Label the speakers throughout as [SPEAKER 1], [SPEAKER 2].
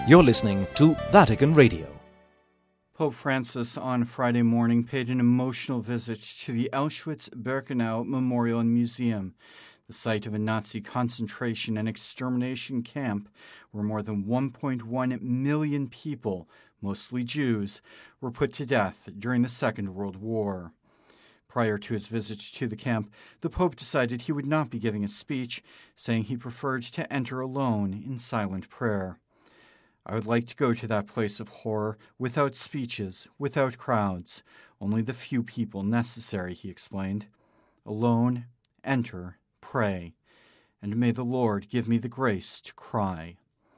[SPEAKER 1] You're listening to Vatican Radio.
[SPEAKER 2] Pope Francis on Friday morning paid an emotional visit to the Auschwitz-Birkenau Memorial and Museum, the site of a Nazi concentration and extermination camp where more than 1.1 million people, mostly Jews, were put to death during the Second World War. Prior to his visit to the camp, the Pope decided he would not be giving a speech, saying he preferred to enter alone in silent prayer. I would like to go to that place of horror without speeches, without crowds, only the few people necessary, he explained. Alone, enter, pray, and may the Lord give me the grace to cry.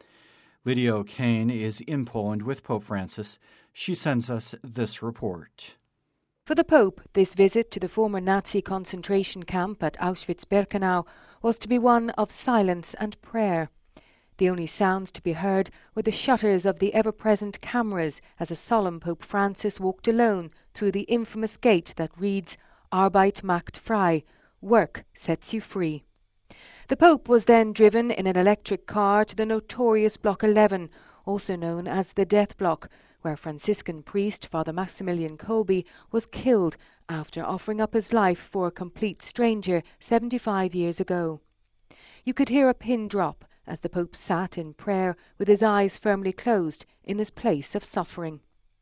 [SPEAKER 2] Lydia O'Kane is in Poland with Pope Francis. She sends us this report.
[SPEAKER 3] For the Pope, this visit to the former Nazi concentration camp at Auschwitz-Birkenau was to be one of silence and prayer. The only sounds to be heard were the shutters of the ever-present cameras as a solemn Pope Francis walked alone through the infamous gate that reads, Arbeit macht frei, work sets you free. The Pope was then driven in an electric car to the notorious Block 11, also known as the Death Block, where Franciscan priest Father Maximilian Kolbe was killed after offering up his life for a complete stranger 75 years ago. You could hear a pin drop as the Pope sat in prayer with his eyes firmly closed in this place of suffering.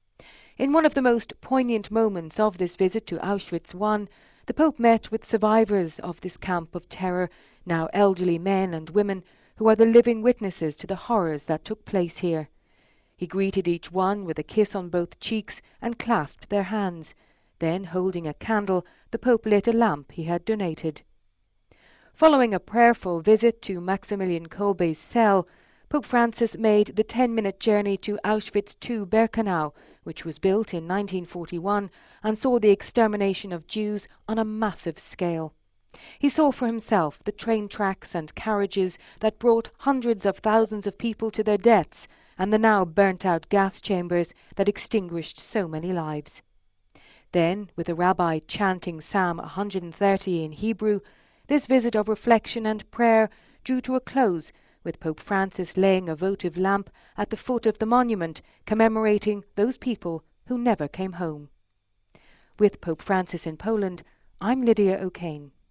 [SPEAKER 3] In one of the most poignant moments of this visit to Auschwitz I, the Pope met with survivors of this camp of terror, now elderly men and women, who are the living witnesses to the horrors that took place here. He greeted each one with a kiss on both cheeks and clasped their hands. Then, holding a candle, the Pope lit a lamp he had donated. Following a prayerful visit to Maximilian Kolbe's cell, Pope Francis made the 10-minute journey to Auschwitz II-Birkenau, which was built in 1941 and saw the extermination of Jews on a massive scale. He saw for himself the train tracks and carriages that brought hundreds of thousands of people to their deaths and the now burnt-out gas chambers that extinguished so many lives. Then, with a rabbi chanting Psalm 130 in Hebrew, this visit of reflection and prayer drew to a close, with Pope Francis laying a votive lamp at the foot of the monument commemorating those people who never came home. With Pope Francis in Poland, I'm Lydia O'Kane.